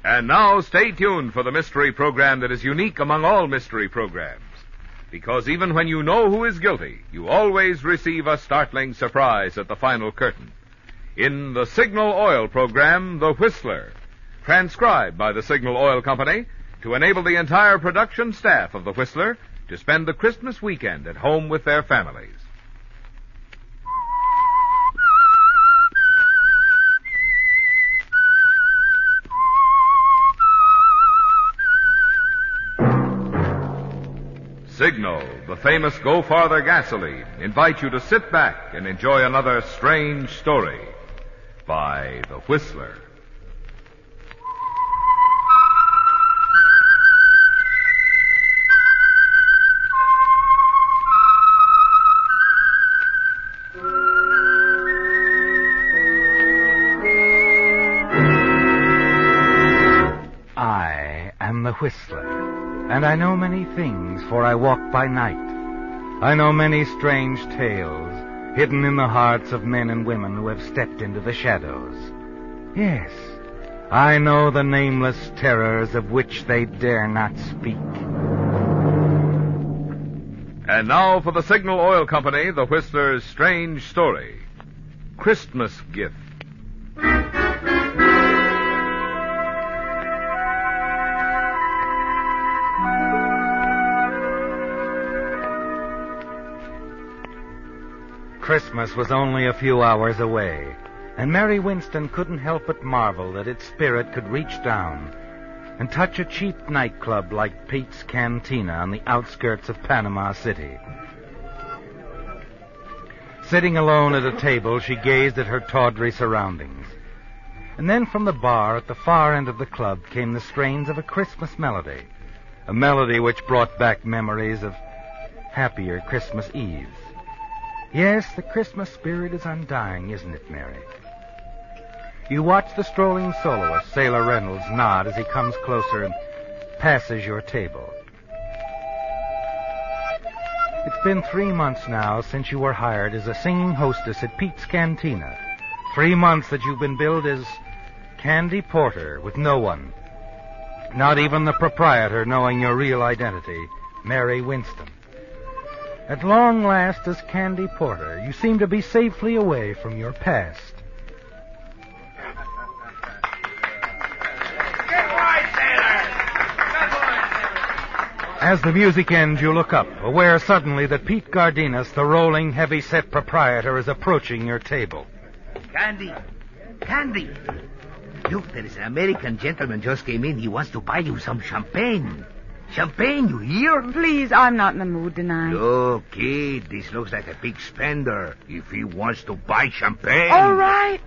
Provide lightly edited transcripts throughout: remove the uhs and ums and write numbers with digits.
And now stay tuned for the mystery program that is unique among all mystery programs. Because even when you know who is guilty, you always receive a startling surprise at the final curtain. In the Signal Oil program, The Whistler, transcribed by the Signal Oil Company to enable the entire production staff of The Whistler to spend the Christmas weekend at home with their families. Signal, the famous Go Farther gasoline, invite you to sit back and enjoy another strange story by The Whistler. I am the Whistler. And I know many things, for I walk by night. I know many strange tales, hidden in the hearts of men and women who have stepped into the shadows. Yes, I know the nameless terrors of which they dare not speak. And now for the Signal Oil Company, The Whistler's strange story, Christmas Gift. Christmas was only a few hours away, and Mary Winston couldn't help but marvel that its spirit could reach down and touch a cheap nightclub like Pete's Cantina on the outskirts of Panama City. Sitting alone at a table, she gazed at her tawdry surroundings. And then from the bar at the far end of the club came the strains of a Christmas melody, a melody which brought back memories of happier Christmas Eves. Yes, the Christmas spirit is undying, isn't it, Mary? You watch the strolling soloist, Sailor Reynolds, nod as he comes closer and passes your table. It's been 3 months now since you were hired as a singing hostess at Pete's Cantina. 3 months that you've been billed as Candy Porter with no one, not even the proprietor, knowing your real identity, Mary Winston. At long last, as Candy Porter, you seem to be safely away from your past. As the music ends, you look up, aware suddenly that Pete Gardinas, the rolling, heavy-set proprietor, is approaching your table. Candy! Look, there is an American gentleman just came in. He wants to buy you some champagne. Champagne, you hear? Please, I'm not in the mood tonight. Look, kid, this looks like a big spender. If he wants to buy champagne... All right.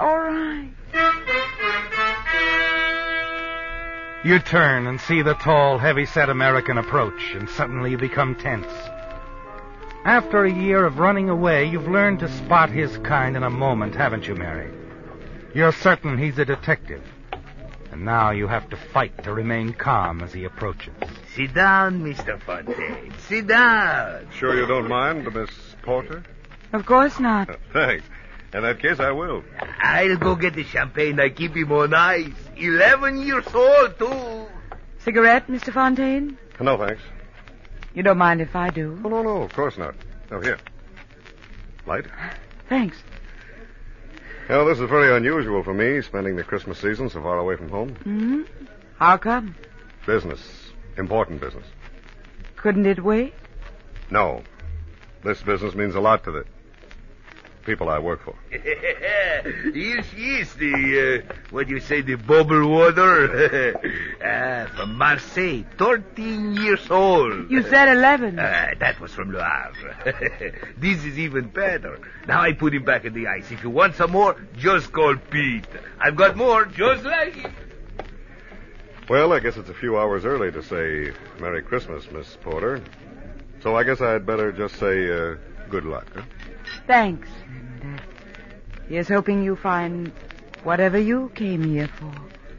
You turn and see the tall, heavy-set American approach, and suddenly you become tense. After a year of running away, you've learned to spot his kind in a moment, haven't you, Mary? You're certain he's a detective. And now you have to fight to remain calm as he approaches. Sit down, Mr. Fontaine. Sit down. Sure you don't mind, Miss Porter? Of course not. Thanks. In that case, I will. I'll go get the champagne. I keep him on ice. 11 years old, too. Cigarette, Mr. Fontaine? No, thanks. You don't mind if I do? Oh, no, of course not. Oh, here. Light? Thanks. Well, this is very unusual for me, spending the Christmas season so far away from home. Mm-hmm. How come? Business. Important business. Couldn't it wait? No. This business means a lot to the people I work for. Here she is, the bubble water. From Marseille, 13 years old. You said 11. That was from Le Havre. This is even better. Now I put him back in the ice. If you want some more, just call Pete. I've got more just like it. Well, I guess it's a few hours early to say Merry Christmas, Miss Porter. So I guess I'd better just say good luck, huh? Thanks. And here's hoping you find whatever you came here for.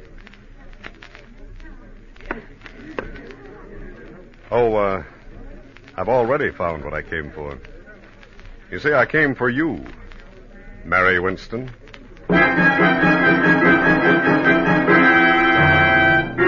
Oh, I've already found what I came for. You see, I came for you, Mary Winston.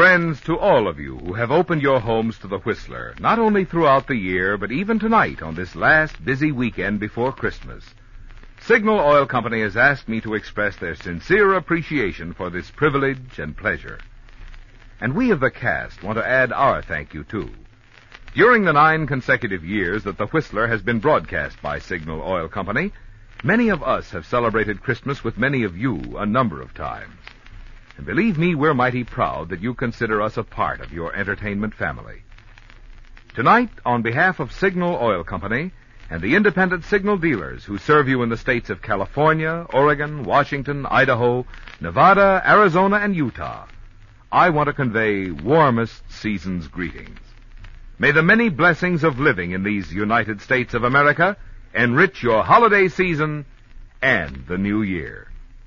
friends, to all of you who have opened your homes to the Whistler, not only throughout the year, but even tonight on this last busy weekend before Christmas, Signal Oil Company has asked me to express their sincere appreciation for this privilege and pleasure. And we of the cast want to add our thank you, too. During the 9 consecutive years that the Whistler has been broadcast by Signal Oil Company, many of us have celebrated Christmas with many of you a number of times. And believe me, we're mighty proud that you consider us a part of your entertainment family. Tonight, on behalf of Signal Oil Company and the independent signal dealers who serve you in the states of California, Oregon, Washington, Idaho, Nevada, Arizona, and Utah, I want to convey warmest season's greetings. May the many blessings of living in these United States of America enrich your holiday season and the new year.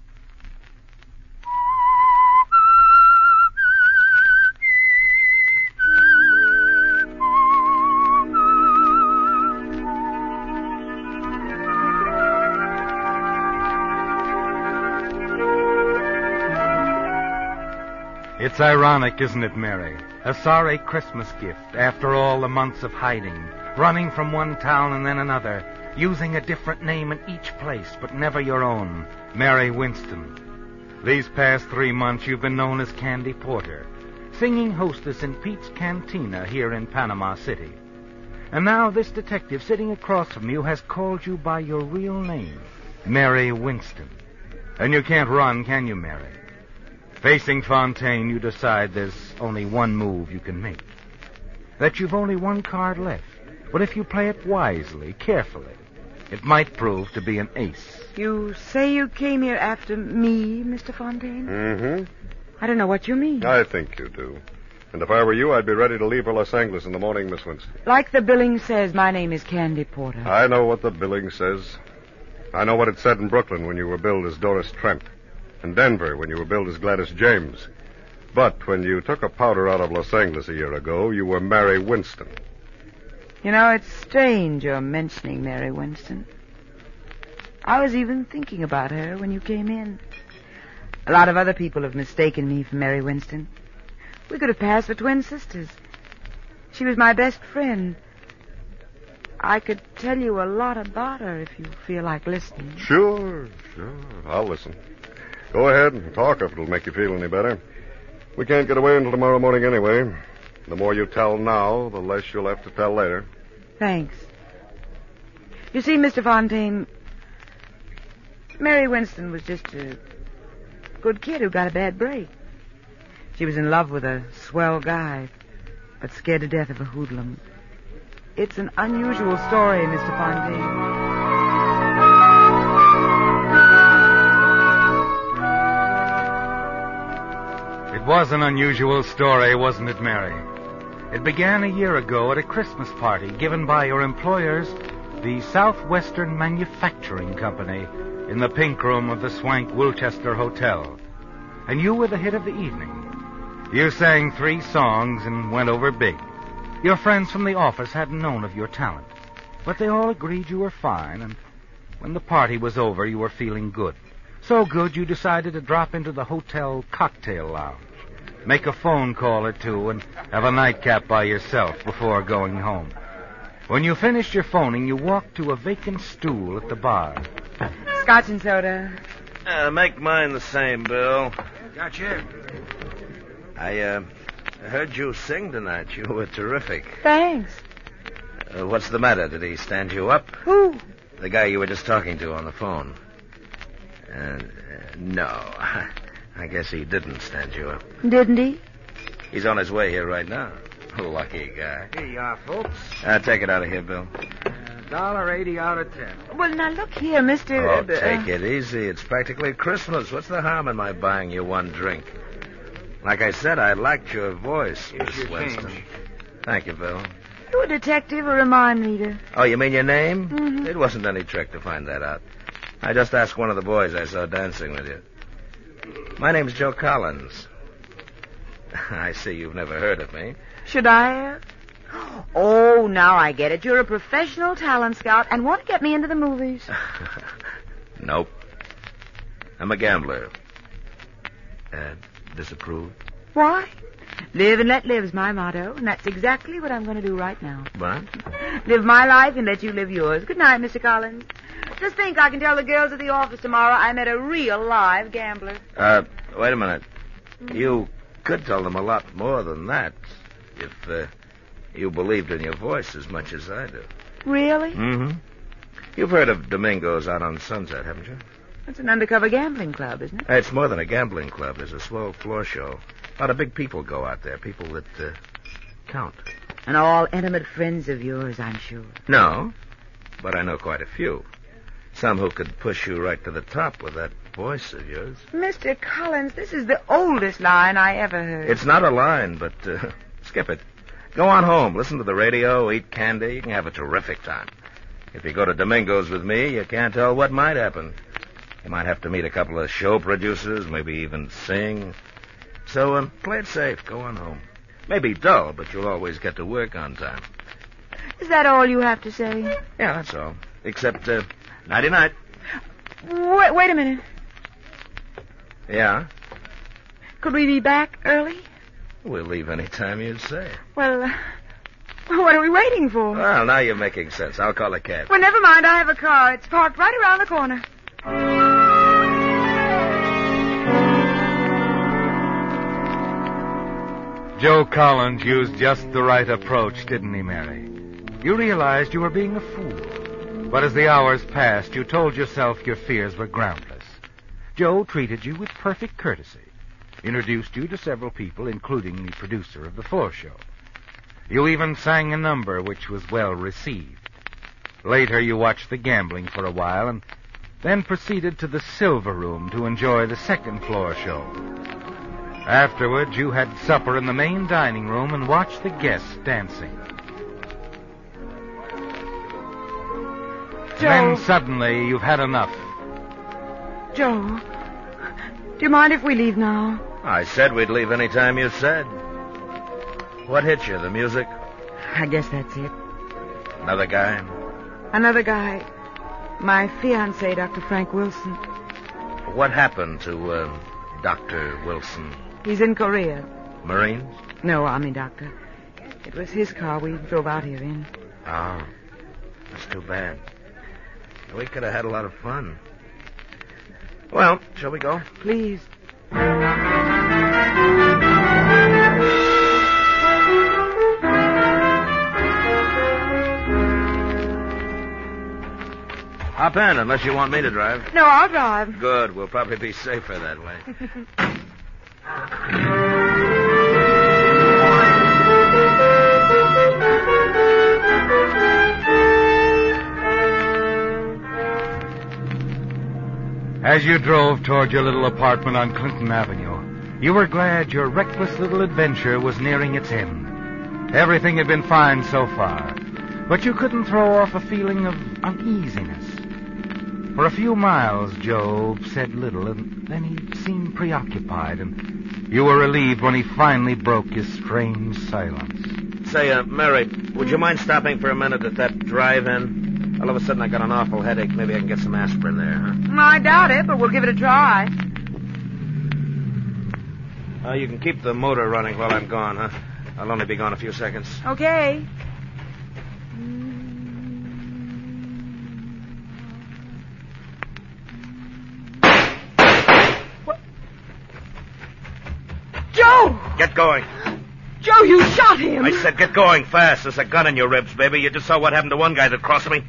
It's ironic, isn't it, Mary? A sorry Christmas gift after all the months of hiding, running from one town and then another, using a different name in each place, but never your own, Mary Winston. These past 3 months you've been known as Candy Porter, singing hostess in Pete's Cantina here in Panama City. And now this detective sitting across from you has called you by your real name, Mary Winston. And you can't run, can you, Mary? Facing Fontaine, you decide there's only one move you can make. That you've only one card left. But if you play it wisely, carefully, it might prove to be an ace. You say you came here after me, Mr. Fontaine? Mm-hmm. I don't know what you mean. I think you do. And if I were you, I'd be ready to leave for Los Angeles in the morning, Miss Winston. Like the billing says, my name is Candy Porter. I know what the billing says. I know what it said in Brooklyn when you were billed as Doris Trent. In Denver when you were billed as Gladys James. But when you took a powder out of Los Angeles a year ago, you were Mary Winston. You know, it's strange you're mentioning Mary Winston. I was even thinking about her when you came in. A lot of other people have mistaken me for Mary Winston. We could have passed for twin sisters. She was my best friend. I could tell you a lot about her if you feel like listening. Sure. I'll listen. Go ahead and talk if it'll make you feel any better. We can't get away until tomorrow morning anyway. The more you tell now, the less you'll have to tell later. Thanks. You see, Mr. Fontaine, Mary Winston was just a good kid who got a bad break. She was in love with a swell guy, but scared to death of a hoodlum. It's an unusual story, Mr. Fontaine. It was an unusual story, wasn't it, Mary? It began a year ago at a Christmas party given by your employers, the Southwestern Manufacturing Company, in the pink room of the swank Wilchester Hotel. And you were the hit of the evening. You sang 3 songs and went over big. Your friends from the office hadn't known of your talent, but they all agreed you were fine, and when the party was over, you were feeling good. So good you decided to drop into the hotel cocktail lounge, make a phone call or two, and have a nightcap by yourself before going home. When you finished your phoning, you walked to a vacant stool at the bar. Scotch and soda. Make mine the same, Bill. Gotcha. I heard you sing tonight. You were terrific. Thanks. What's the matter? Did he stand you up? Who? The guy you were just talking to on the phone. No. I guess he didn't stand you up. Didn't he? He's on his way here right now. Lucky guy. Here you are, folks. Take it out of here, Bill. $1.80 out of 10. Well, now look here, Mr. Oh, take it easy. It's practically Christmas. What's the harm in my buying you one drink? Like I said, I liked your voice, Here's Miss your Winston. change. Thank you, Bill. You a detective or a mind reader? Oh, you mean your name? Mm-hmm. It wasn't any trick to find that out. I just asked one of the boys I saw dancing with you. My name's Joe Collins. I see you've never heard of me. Should I? Oh, now I get it. You're a professional talent scout and want to get me into the movies. Nope. I'm a gambler. Disapprove? Why? Live and let live's my motto, and that's exactly what I'm going to do right now. What? Live my life and let you live yours. Good night, Mr. Collins. Just think, I can tell the girls at the office tomorrow I met a real live gambler. Wait a minute. You could tell them a lot more than that if you believed in your voice as much as I do. Really? Mm-hmm. You've heard of Domingo's out on Sunset, haven't you? It's an undercover gambling club, isn't it? It's more than a gambling club. There's a swell floor show. A lot of big people go out there, people that count. And all intimate friends of yours, I'm sure. No, but I know quite a few. Some who could push you right to the top with that voice of yours. Mr. Collins, this is the oldest line I ever heard. It's not a line, but skip it. Go on home, listen to the radio, eat candy. You can have a terrific time. If you go to Domingo's with me, you can't tell what might happen. You might have to meet a couple of show producers, maybe even sing. So play it safe. Go on home. Maybe dull, but you'll always get to work on time. Is that all you have to say? Yeah, that's all. Except, nighty-night. Wait a minute. Yeah? Could we be back early? We'll leave any time you say. Well, what are we waiting for? Well, now you're making sense. I'll call a cab. Well, never mind. I have a car. It's parked right around the corner. Joe Collins used just the right approach, didn't he, Mary? You realized you were being a fool. But as the hours passed, you told yourself your fears were groundless. Joe treated you with perfect courtesy. Introduced you to several people, including the producer of the floor show. You even sang a number which was well received. Later, you watched the gambling for a while and then proceeded to the Silver Room to enjoy the second floor show. Afterwards, you had supper in the main dining room and watched the guests dancing. Joe. Then suddenly, you've had enough. Joe, do you mind if we leave now? I said we'd leave any time you said. What hit you, the music? I guess that's it. Another guy? Another guy. My fiancé, Dr. Frank Wilson. What happened to, Dr. Wilson? He's in Korea. Marines? No, Army doctor. It was his car we drove out here in. Oh, that's too bad. We could have had a lot of fun. Well, shall we go? Please. Hop in, unless you want me to drive. No, I'll drive. Good. We'll probably be safer that way. As you drove toward your little apartment on Clinton Avenue, you were glad your reckless little adventure was nearing its end. Everything had been fine so far, but you couldn't throw off a feeling of uneasiness. For a few miles, Joe said little, and then he seemed preoccupied, and you were relieved when he finally broke his strange silence. Say, Mary, would you mind stopping for a minute at that drive-in? All of a sudden, I got an awful headache. Maybe I can get some aspirin there, huh? I doubt it, but we'll give it a try. You can keep the motor running while I'm gone, huh? I'll only be gone a few seconds. Okay. What? Joe! Get going. Joe, you shot him! I said get going fast. There's a gun in your ribs, baby. You just saw what happened to one guy that crossed me.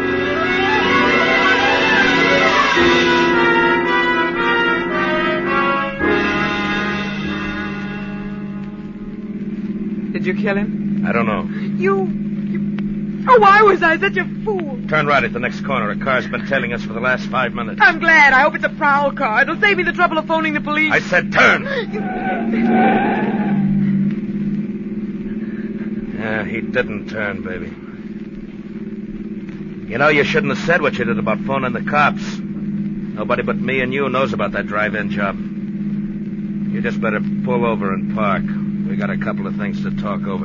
Did you kill him? I don't know. You... Oh, why was I such a fool? Turn right at the next corner. A car's been tailing us for the last 5 minutes. I'm glad. I hope it's a prowl car. It'll save me the trouble of phoning the police. I said turn! Yeah, he didn't turn, baby. You know, you shouldn't have said what you did about phoning the cops. Nobody but me and you knows about that drive-in job. You just better pull over and park. We got a couple of things to talk over.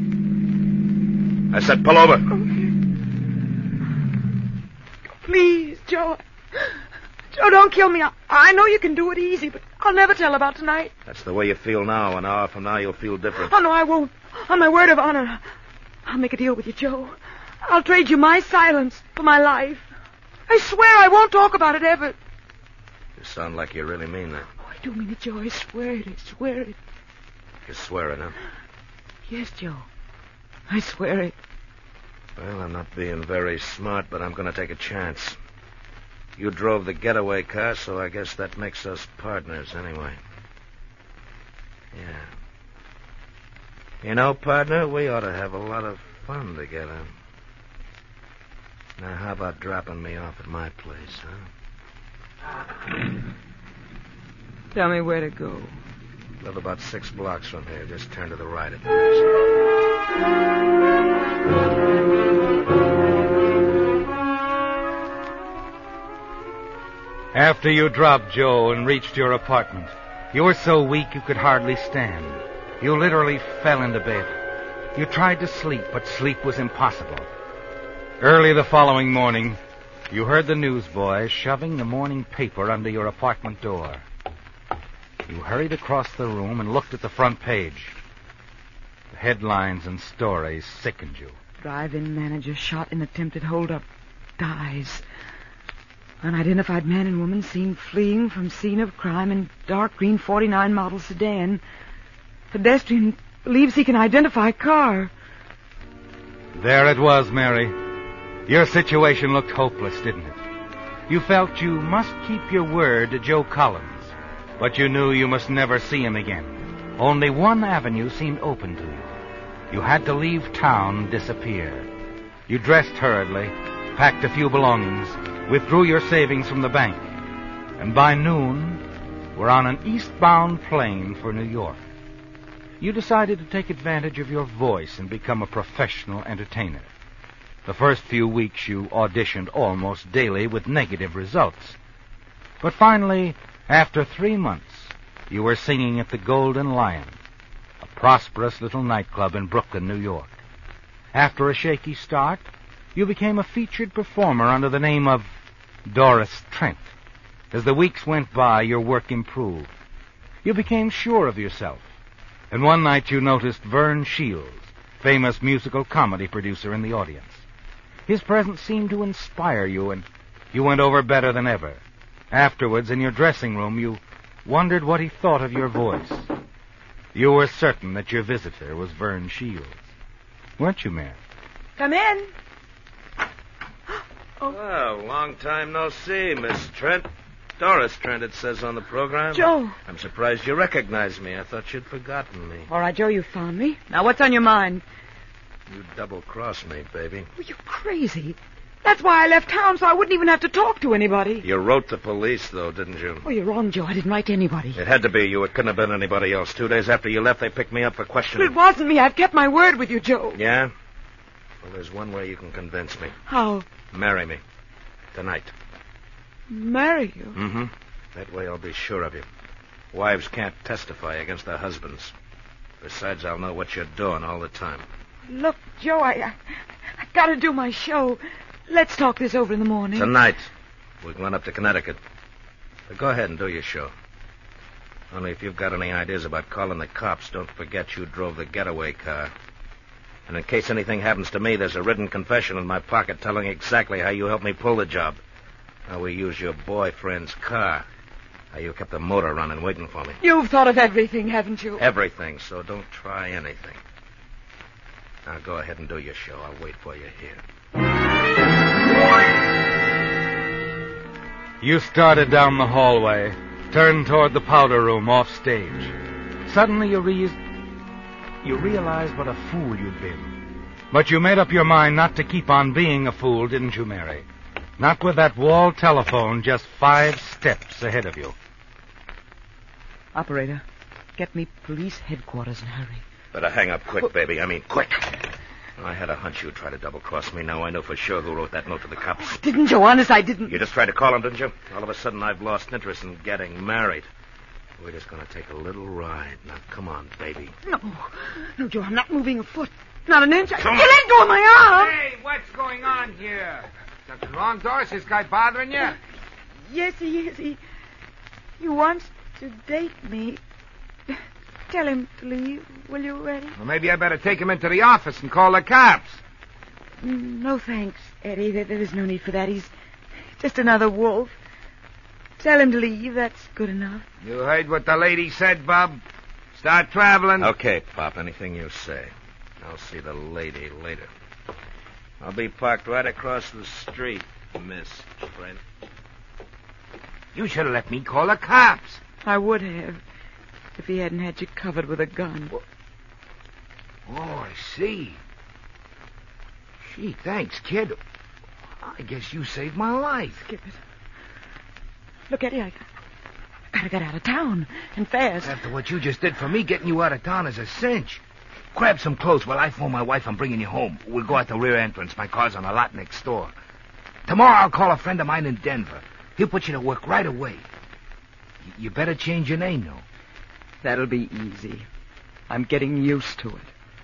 I said pull over. Okay. Please, Joe. Joe, don't kill me. I know you can do it easy, but I'll never tell about tonight. That's the way you feel now. An hour from now, you'll feel different. Oh, no, I won't. On my word of honor. I'll make a deal with you, Joe. I'll trade you my silence for my life. I swear I won't talk about it ever. You sound like you really mean that. Oh, I do mean it, Joe. I swear it. I swear it. You're swearing, huh? Yes, Joe. I swear it. Well, I'm not being very smart, but I'm going to take a chance. You drove the getaway car, so I guess that makes us partners anyway. Yeah. You know, partner, we ought to have a lot of fun together. Now, how about dropping me off at my place, huh? Tell me where to go. Live about 6 blocks from here. Just turn to the right at the next. After you dropped Joe and reached your apartment, you were so weak you could hardly stand. You literally fell into bed. You tried to sleep, but sleep was impossible. Early the following morning, you heard the newsboy shoving the morning paper under your apartment door. You hurried across the room and looked at the front page. The headlines and stories sickened you. Drive-in manager shot in attempted hold-up. Dies. Unidentified man and woman seen fleeing from scene of crime in dark green 49 model sedan. Pedestrian believes he can identify car. There it was, Mary. Your situation looked hopeless, didn't it? You felt you must keep your word to Joe Collins, but you knew you must never see him again. Only one avenue seemed open to you. You had to leave town and disappear. You dressed hurriedly, packed a few belongings, withdrew your savings from the bank, and by noon were on an eastbound plane for New York. You decided to take advantage of your voice and become a professional entertainer. The first few weeks you auditioned almost daily with negative results. But finally, after 3 months, you were singing at the Golden Lion, a prosperous little nightclub in Brooklyn, New York. After a shaky start, you became a featured performer under the name of Doris Trent. As the weeks went by, your work improved. You became sure of yourself. And one night you noticed Vern Shields, famous musical comedy producer, in the audience. His presence seemed to inspire you, and you went over better than ever. Afterwards, in your dressing room, you wondered what he thought of your voice. You were certain that your visitor was Vern Shields. Weren't you, Mary? Come in. Well, long time no see, Miss Trent. Doris Trent, it says on the program. Joe. I'm surprised you recognized me. I thought you'd forgotten me. All right, Joe, you found me. Now, what's on your mind? You double-crossed me, baby. Oh, you're crazy. That's why I left town, so I wouldn't even have to talk to anybody. You wrote the police, though, didn't you? Oh, you're wrong, Joe. I didn't write to anybody. It had to be you. It couldn't have been anybody else. 2 days after you left, they picked me up for questioning. It wasn't me. I've kept my word with you, Joe. Yeah? Well, there's one way you can convince me. How? Marry me. Tonight. Marry you? Mm-hmm. That way I'll be sure of you. Wives can't testify against their husbands. Besides, I'll know what you're doing all the time. Look, Joe, I gotta do my show. Let's talk this over in the morning. Tonight. We can run up to Connecticut. But go ahead and do your show. Only if you've got any ideas about calling the cops, don't forget you drove the getaway car. And in case anything happens to me, there's a written confession in my pocket telling exactly how you helped me pull the job. How we used your boyfriend's car. How you kept the motor running waiting for me. You've thought of everything, haven't you? Everything, so don't try anything. Now go ahead and do your show. I'll wait for you here. You started down the hallway, turned toward the powder room off stage. Suddenly you realized what a fool you'd been. But you made up your mind not to keep on being a fool, didn't you, Mary? Not with that wall telephone just 5 steps ahead of you. Operator, get me police headquarters in a hurry. Better hang up quick, baby. I mean, quick. I had a hunch you'd try to double-cross me. Now I know for sure who wrote that note to the cops. Didn't you? Honest, I didn't. You just tried to call him, didn't you? All of a sudden, I've lost interest in getting married. We're just going to take a little ride. Now, come on, baby. No, Joe, I'm not moving a foot. Not an inch. Come on. You let go of my arm. Hey, what's going on here? Something wrong, Doris? This guy bothering you? Yes, he is. He wants to date me. Tell him to leave, will you, Eddie? Well, maybe I better take him into the office and call the cops. No thanks, Eddie. There is no need for that. He's just another wolf. Tell him to leave. That's good enough. You heard what the lady said, Bub. Start traveling. Okay, Pop, anything you say. I'll see the lady later. I'll be parked right across the street, Miss Trent. You should have let me call the cops. I would have, if he hadn't had you covered with a gun. Oh, I see. Gee, thanks, kid. I guess you saved my life. Skip it. Look, Eddie, I gotta get out of town, and fast. After what you just did for me, getting you out of town is a cinch. Grab some clothes while I phone my wife. I'm bringing you home. We'll go out the rear entrance. My car's on a lot next door. Tomorrow I'll call a friend of mine in Denver. He'll put you to work right away. You better change your name, though. That'll be easy. I'm getting used to it.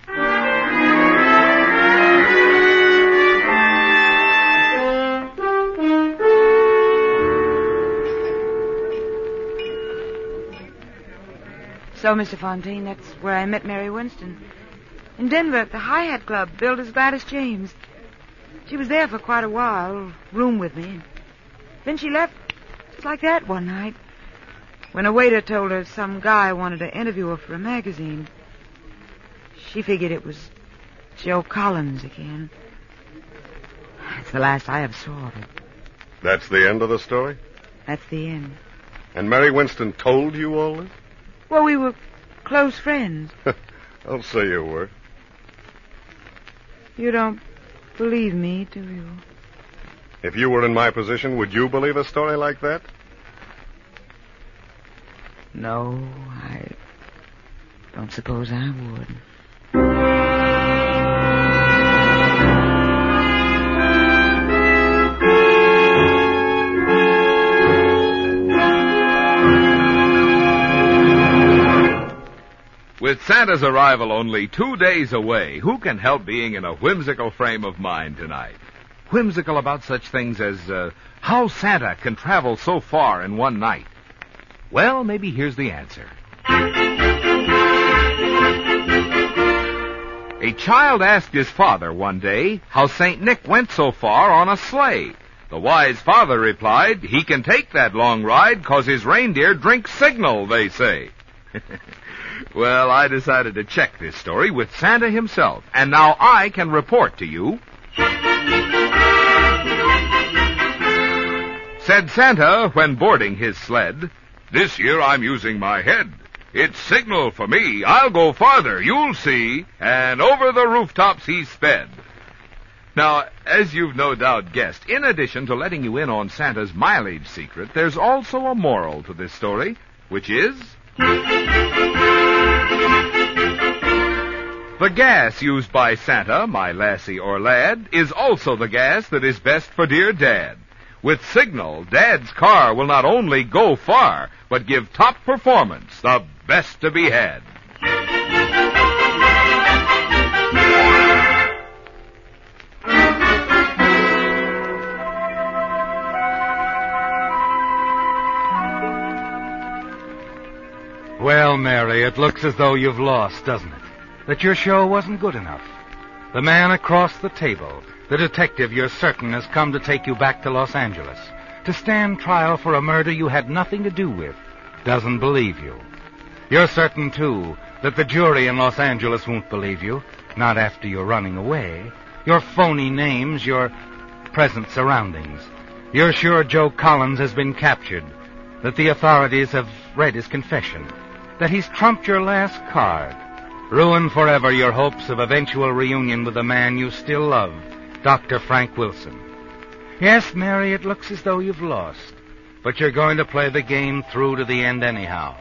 So, Mr. Fontaine, that's where I met Mary Winston. In Denver at the Hi-Hat Club, billed as Gladys James. She was there for quite a while, room with me. Then she left just like that one night, when a waiter told her some guy wanted to interview her for a magazine. She figured it was Joe Collins again. That's the last I ever saw of it. That's the end of the story? That's the end. And Mary Winston told you all this? Well, we were close friends. I'll say you were. You don't believe me, do you? If you were in my position, would you believe a story like that? No, I don't suppose I would. With Santa's arrival only 2 days away, who can help being in a whimsical frame of mind tonight? Whimsical about such things as how Santa can travel so far in one night. Well, maybe here's the answer. A child asked his father one day how St. Nick went so far on a sleigh. The wise father replied, he can take that long ride 'cause his reindeer drink signal, they say. Well, I decided to check this story with Santa himself, and now I can report to you. Said Santa when boarding his sled, "This year I'm using my head. It's signal for me. I'll go farther, you'll see." And over the rooftops he sped. Now, as you've no doubt guessed, in addition to letting you in on Santa's mileage secret, there's also a moral to this story, which is... the gas used by Santa, my lassie or lad, is also the gas that is best for dear Dad. With Signal, Dad's car will not only go far, but give top performance, the best to be had. Well, Mary, it looks as though you've lost, doesn't it? That your show wasn't good enough. The man across the table, the detective you're certain has come to take you back to Los Angeles, to stand trial for a murder you had nothing to do with, doesn't believe you. You're certain, too, that the jury in Los Angeles won't believe you, not after you're running away. Your phony names, your present surroundings. You're sure Joe Collins has been captured, that the authorities have read his confession, that he's trumped your last card, ruined forever your hopes of eventual reunion with the man you still love, Dr. Frank Wilson. Yes, Mary, it looks as though you've lost, but you're going to play the game through to the end anyhow.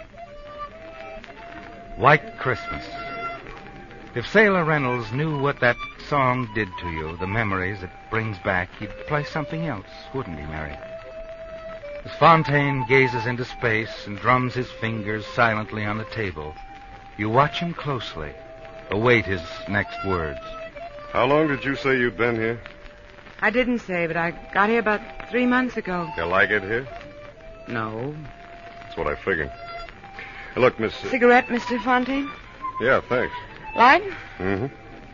White Christmas. If Sailor Reynolds knew what that song did to you, the memories it brings back, he'd play something else, wouldn't he, Mary? As Fontaine gazes into space and drums his fingers silently on the table, you watch him closely, await his next words. How long did you say you'd been here? I didn't say, but I got here about 3 months ago. You like it here? No. That's what I figured. Look, Miss... Cigarette, Mr. Fontaine? Yeah, thanks. Light? Mm-hmm.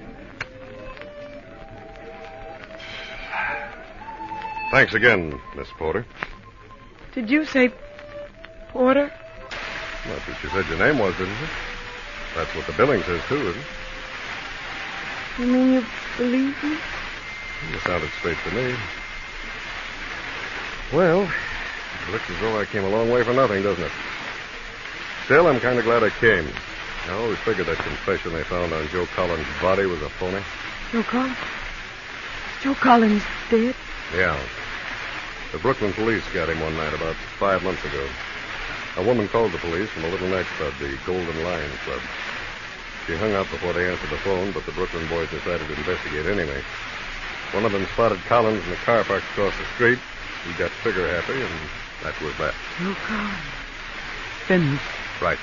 Thanks again, Miss Porter. Did you say Porter? That's what you said your name was, didn't you? That's what the billing says, too, isn't it? You mean you believe me? You sounded straight to me. Well, it looks as though I came a long way for nothing, doesn't it? Still, I'm kind of glad I came. I always figured that confession they found on Joe Collins' body was a phony. Joe Collins? Joe Collins dead? Yeah. The Brooklyn police got him one night about 5 months ago. A woman called the police from a little nightclub, the Golden Lion Club. She hung up before they answered the phone, but the Brooklyn boys decided to investigate anyway. One of them spotted Collins in the car parked across the street. He got trigger happy, and that was that. Joe Collins. Finished. Right.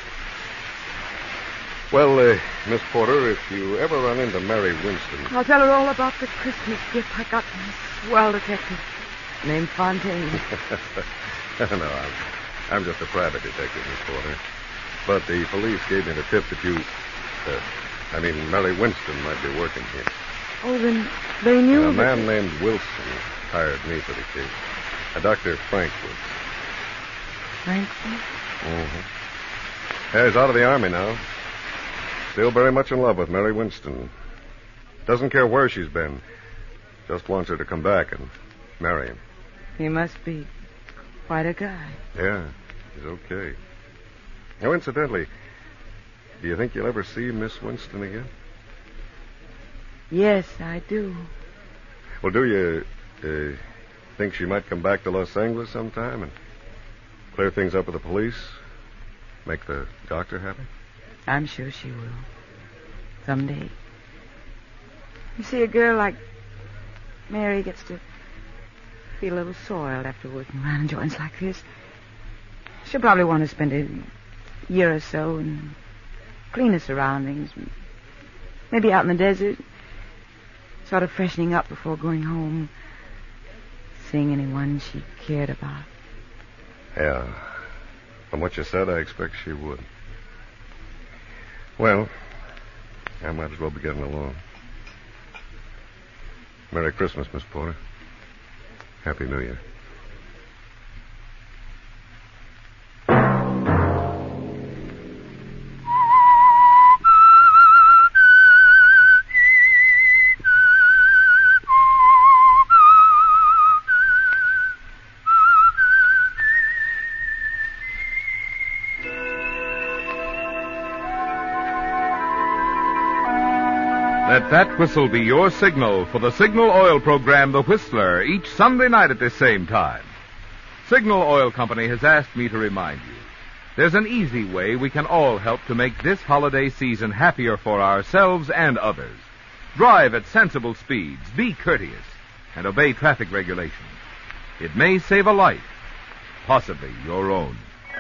Well, Miss Porter, if you ever run into Mary Winston... I'll tell her all about the Christmas gift I got from a swell detective named Fontaine. No, I'm just a private detective, Miss Porter. But the police gave me the tip that you... Mary Winston might be working here. Oh, then they knew... A man named Wilson hired me for the case. A Dr. Frankfurt. Frankfurt? Mm-hmm. Yeah, he's out of the Army now. Still very much in love with Mary Winston. Doesn't care where she's been. Just wants her to come back and marry him. He must be quite a guy. Yeah, he's okay. Now, incidentally, do you think you'll ever see Miss Winston again? Yes, I do. Well, do you think she might come back to Los Angeles sometime and clear things up with the police? Make the doctor happy? I'm sure she will. Someday. You see, a girl like Mary gets to feel a little soiled after working around in joints like this. She'll probably want to spend a year or so in cleaner surroundings. Maybe out in the desert. Sort of freshening up before going home. Seeing anyone she cared about. Yeah. From what you said, I expect she would. Well, I might as well be getting along. Merry Christmas, Miss Porter. Happy New Year. Let that whistle be your signal for the Signal Oil program, The Whistler, each Sunday night at this same time. Signal Oil Company has asked me to remind you, there's an easy way we can all help to make this holiday season happier for ourselves and others. Drive at sensible speeds, be courteous, and obey traffic regulations. It may save a life, possibly your own.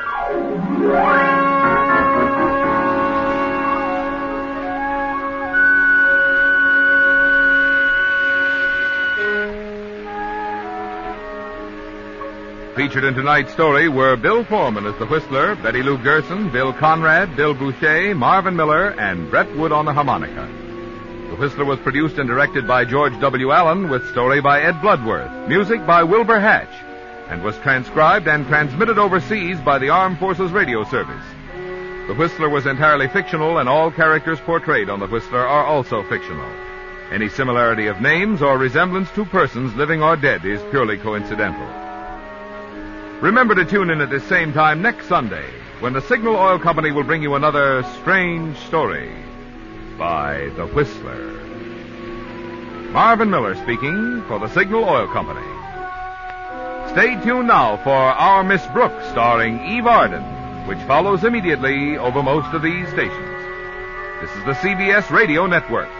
Featured in tonight's story were Bill Foreman as the Whistler, Betty Lou Gerson, Bill Conrad, Bill Boucher, Marvin Miller, and Brett Wood on the harmonica. The Whistler was produced and directed by George W. Allen, with story by Ed Bloodworth, music by Wilbur Hatch, and was transcribed and transmitted overseas by the Armed Forces Radio Service. The Whistler was entirely fictional, and all characters portrayed on The Whistler are also fictional. Any similarity of names or resemblance to persons living or dead is purely coincidental. Remember to tune in at this same time next Sunday, when the Signal Oil Company will bring you another strange story by The Whistler. Marvin Miller speaking for the Signal Oil Company. Stay tuned now for Our Miss Brooks, starring Eve Arden, which follows immediately over most of these stations. This is the CBS Radio Network.